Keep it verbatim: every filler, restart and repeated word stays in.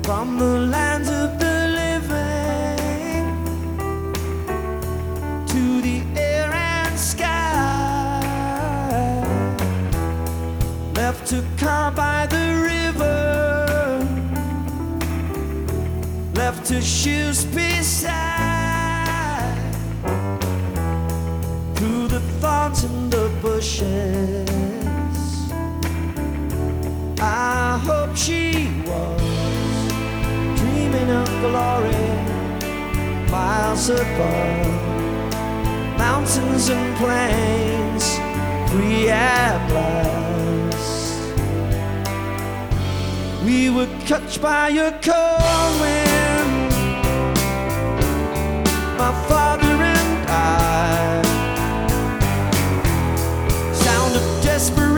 from the lands of the living to the air and sky, left to calm by the river, left to shoes beside, through the thorns and the bushes. I hope she was dreaming of glory, miles above, mountains and plains, free at last. We were catched by your cold wind, my father and I. Sound of desperation